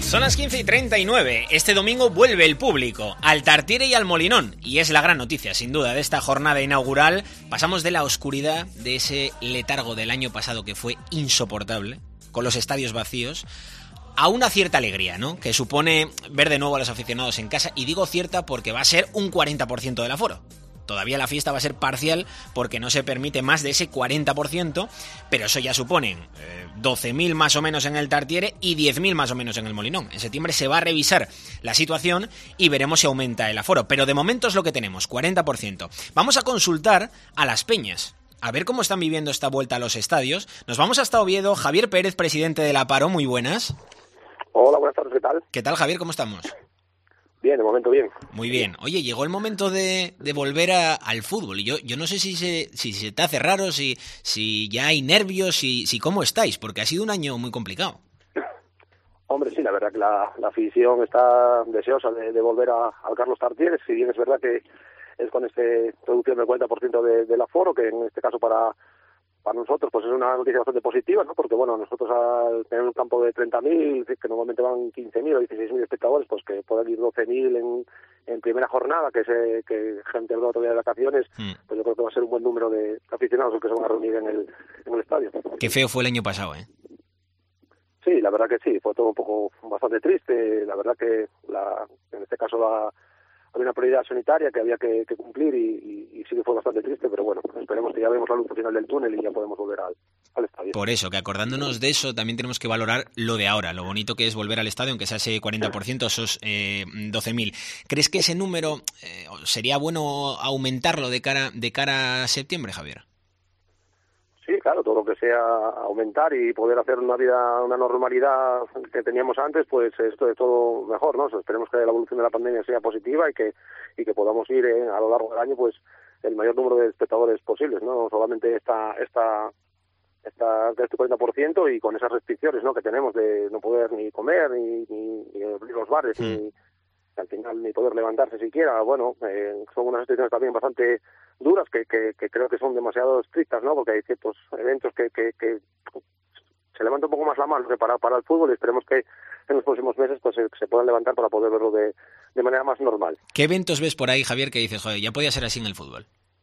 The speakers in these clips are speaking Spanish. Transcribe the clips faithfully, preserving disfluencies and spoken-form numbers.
Son las quince y treinta y nueve. Este domingo vuelve el público al Tartiere y al Molinón. Y es la gran noticia, sin duda, de esta jornada inaugural. Pasamos de la oscuridad, de ese letargo del año pasado que fue insoportable, con los estadios vacíos, a una cierta alegría, ¿no? Que supone ver de nuevo a los aficionados en casa. Y digo cierta porque va a ser un cuarenta por ciento del aforo. Todavía la fiesta va a ser parcial porque no se permite más de ese cuarenta por ciento, pero eso ya supone eh, doce mil más o menos en el Tartiere y diez mil más o menos en el Molinón. En septiembre se va a revisar la situación y veremos si aumenta el aforo, pero de momento es lo que tenemos, cuarenta por ciento. Vamos a consultar a las peñas, a ver cómo están viviendo esta vuelta a los estadios. Nos vamos hasta Oviedo. Javier Pérez, presidente de la Paro, muy buenas. Hola, buenas tardes, ¿qué tal? ¿Qué tal, Javier? ¿Cómo estamos? Bien, de momento bien. Muy bien. Oye, llegó el momento de, de volver a, al fútbol. Y yo, yo no sé si se, si se te hace raro, si, si ya hay nervios, si, si cómo estáis, porque ha sido un año muy complicado. Hombre, sí, la verdad que la, la afición está deseosa de, de volver a, al Carlos Tartiere, si bien es verdad que es con este reducción del cuarenta por ciento de, del aforo, que en este caso para... Para nosotros pues es una noticia bastante positiva, ¿no? Porque bueno, nosotros al tener un campo de treinta mil, que normalmente van quince mil o dieciséis mil espectadores, pues que puedan ir doce mil en, en primera jornada, que se, que gente del otro día de vacaciones, mm. pues yo creo que va a ser un buen número de aficionados los que se van a reunir en el, en el estadio. Qué feo fue el año pasado, ¿eh? Sí, la verdad que sí, fue todo un poco bastante triste. La verdad que la, en este caso la había una prioridad sanitaria que había que, que cumplir y, y, y sí que fue bastante triste, pero bueno, esperemos que ya vemos la luz al final del túnel y ya podemos volver al, al estadio. Por eso, que acordándonos de eso, también tenemos que valorar lo de ahora, lo bonito que es volver al estadio, aunque sea ese cuarenta por ciento, esos eh, doce mil. ¿Crees que ese número eh, sería bueno aumentarlo de cara, de cara a septiembre, Javier? Sí, claro, todo lo que sea aumentar y poder hacer una vida, una normalidad que teníamos antes, pues esto es todo mejor, ¿no? Esperemos que la evolución de la pandemia sea positiva y que y que podamos ir eh, a lo largo del año, pues el mayor número de espectadores posibles, ¿no? Solamente esta esta esta este cuarenta por ciento y con esas restricciones, ¿no? Que tenemos de no poder ni comer ni ni, ni abrir los bares sí. ni al final ni poder levantarse siquiera. Bueno, eh, son unas restricciones también bastante duras que, que, que creo que son demasiado estrictas, ¿no? Porque hay ciertos eventos que, que, que se levanta un poco más la mano que para, para el fútbol y esperemos que en los próximos meses pues se, se puedan levantar para poder verlo de, de manera más normal. ¿Qué eventos ves por ahí, Javier, que dices, joder, ya podía ser así en el fútbol?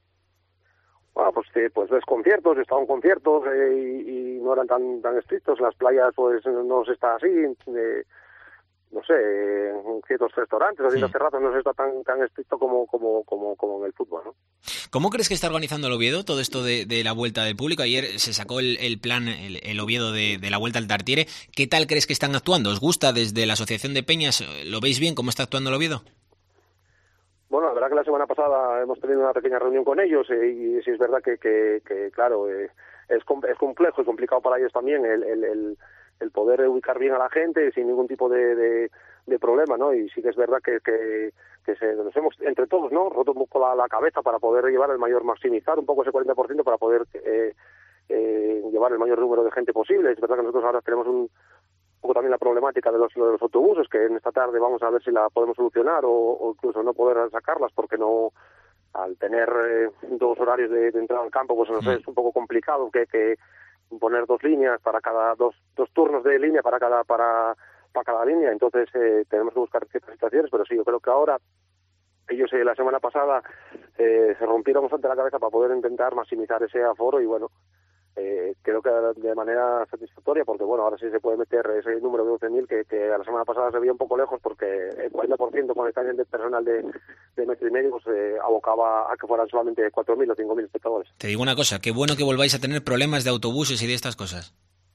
Bueno, pues, eh, pues ves conciertos, estaban conciertos eh, y, y no eran tan tan estrictos, las playas pues no se está así, eh, no sé, en ciertos restaurantes o ciertas terrazas no se está tan tan estricto como como como como en el fútbol, ¿no? ¿Cómo crees que está organizando el Oviedo todo esto de, de la vuelta del público? Ayer se sacó el, el plan, el, el Oviedo de, de la vuelta al Tartiere. ¿Qué tal crees que están actuando? ¿Os gusta desde la Asociación de Peñas? ¿Lo veis bien cómo está actuando el Oviedo? Bueno, la verdad que la semana pasada hemos tenido una pequeña reunión con ellos eh, y sí es verdad que, que, que claro, eh, es, es complejo y complicado para ellos también el, el, el, el poder ubicar bien a la gente sin ningún tipo de, de, de problema, ¿no? Y sí que es verdad que, que, que se, nos hemos, entre todos, ¿no?, roto un poco la, la cabeza para poder llevar el mayor, maximizar un poco ese cuarenta por ciento para poder eh, eh, llevar el mayor número de gente posible. Es verdad que nosotros ahora tenemos un poco también la problemática de los, de los autobuses, que en esta tarde vamos a ver si la podemos solucionar o, o incluso no poder sacarlas porque no, al tener eh, dos horarios de, de entrada al campo, pues no sé, es un poco complicado que, que poner dos líneas para cada, dos, dos turnos de línea para cada, para, para cada línea, entonces eh, tenemos que buscar ciertas situaciones, pero sí, yo creo que ahora ellos eh, la semana pasada eh, se rompieron bastante la cabeza para poder intentar maximizar ese aforo y bueno, Eh, creo que de manera satisfactoria porque bueno, ahora sí se puede meter ese número de doce mil que, que a la semana pasada se veía un poco lejos porque el cuarenta por ciento con el taller de personal de, de metro y medio pues eh, abocaba a que fueran solamente cuatro mil o cinco mil espectadores. Te digo una cosa, qué bueno que volváis a tener problemas de autobuses y de estas cosas.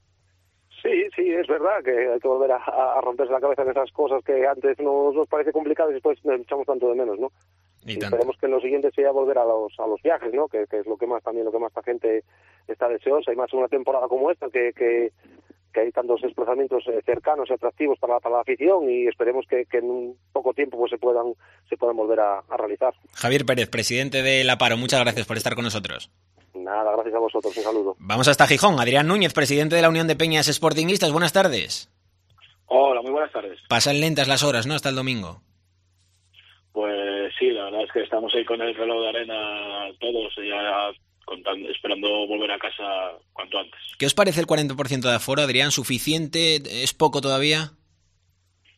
Sí, sí, es verdad que hay que volver a, a romperse la cabeza en esas cosas que antes nos, nos parece complicadas y después nos echamos tanto de menos, ¿no? Y, y esperemos que en lo siguiente sea volver a los a los viajes, ¿no? Que, que es lo que más también lo que más la gente está deseosa y más en una temporada como esta que que, que hay tantos desplazamientos eh, cercanos y atractivos para, para la afición y esperemos que, que en un poco tiempo pues se puedan se puedan volver a, a realizar. Javier Pérez, presidente de la Paro, muchas gracias por estar con nosotros. Nada, gracias a vosotros, un saludo. Vamos hasta Gijón. Adrián Núñez, presidente de la Unión de Peñas Sportinguistas, buenas tardes. Hola, muy buenas tardes. Pasan lentas las horas, ¿no?, hasta el domingo. Pues sí, la verdad es que estamos ahí con el reloj de arena todos ya contando, esperando volver a casa cuanto antes. ¿Qué os parece el cuarenta por ciento de aforo, Adrián? ¿Suficiente? ¿Es poco todavía?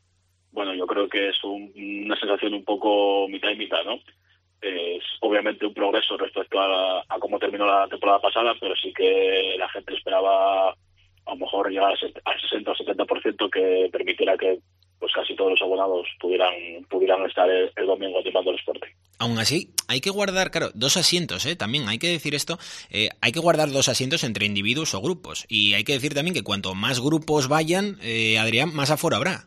bueno, yo creo que es un, una sensación un poco mitad y mitad, ¿no? Es obviamente un progreso respecto a, a cómo terminó la temporada pasada, pero sí que la gente esperaba a lo mejor llegar al sesenta o setenta por ciento que permitiera que pues casi todos los abonados pudieran pudieran estar el, el domingo animando el Sporting. Aún así, hay que guardar, claro, dos asientos, ¿eh? También hay que decir esto, eh, hay que guardar dos asientos entre individuos o grupos. Y hay que decir también que cuanto más grupos vayan, eh, Adrián, más aforo habrá.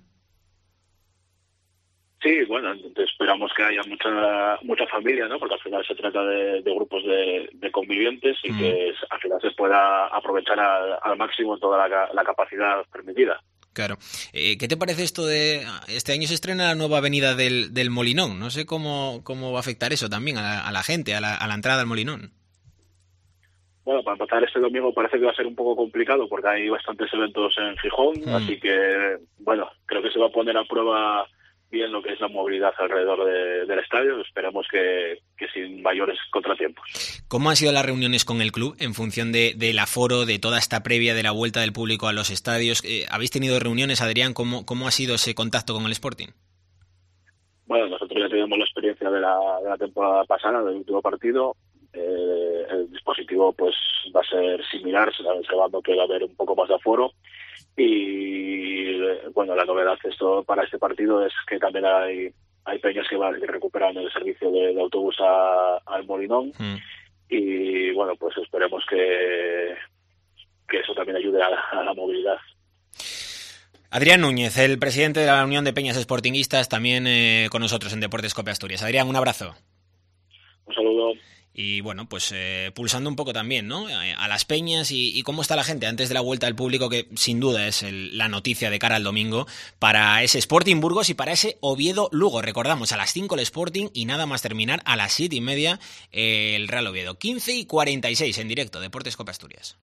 Sí, bueno, esperamos que haya mucha mucha familia, ¿no? Porque al final se trata de, de grupos de, de convivientes y mm. que al final se pueda aprovechar al, al máximo toda la, la capacidad permitida. Claro. Eh, ¿Qué te parece esto de... Este año se estrena la nueva avenida del, del Molinón. No sé cómo, cómo va a afectar eso también a la, a la gente, a la, a la entrada al Molinón. Bueno, para empezar este domingo parece que va a ser un poco complicado porque hay bastantes eventos en Gijón, mm. así que, bueno, creo que se va a poner a prueba bien lo que es la movilidad alrededor de, del estadio. Esperamos que, que sin mayores contratiempos. ¿Cómo han sido las reuniones con el club en función de, del aforo, de toda esta previa de la vuelta del público a los estadios? Eh, ¿Habéis tenido reuniones, Adrián? ¿Cómo, cómo ha sido ese contacto con el Sporting? Bueno, nosotros ya teníamos la experiencia de la, de la temporada pasada, del último partido. Eh, el dispositivo pues va a ser similar, se está observando que va a haber un poco más de aforo. Y bueno, la novedad esto para este partido es que también hay hay peñas que van que recuperan el servicio de, de autobús a, al Molinón mm. y bueno, pues esperemos que que eso también ayude a la, a la movilidad. Adrián Núñez, el presidente de la Unión de Peñas Sportinguistas, también eh, con nosotros en Deportes Cope Asturias. Adrián, un abrazo. Un saludo. Y bueno, pues eh, pulsando un poco también, ¿no? A las peñas y, y cómo está la gente antes de la vuelta al público, que sin duda es el, la noticia de cara al domingo para ese Sporting Burgos y para ese Oviedo Lugo. Recordamos, a las cinco el Sporting y nada más terminar a las siete y media eh, el Real Oviedo. quince y cuarenta y seis en directo, Deportes Copa Asturias.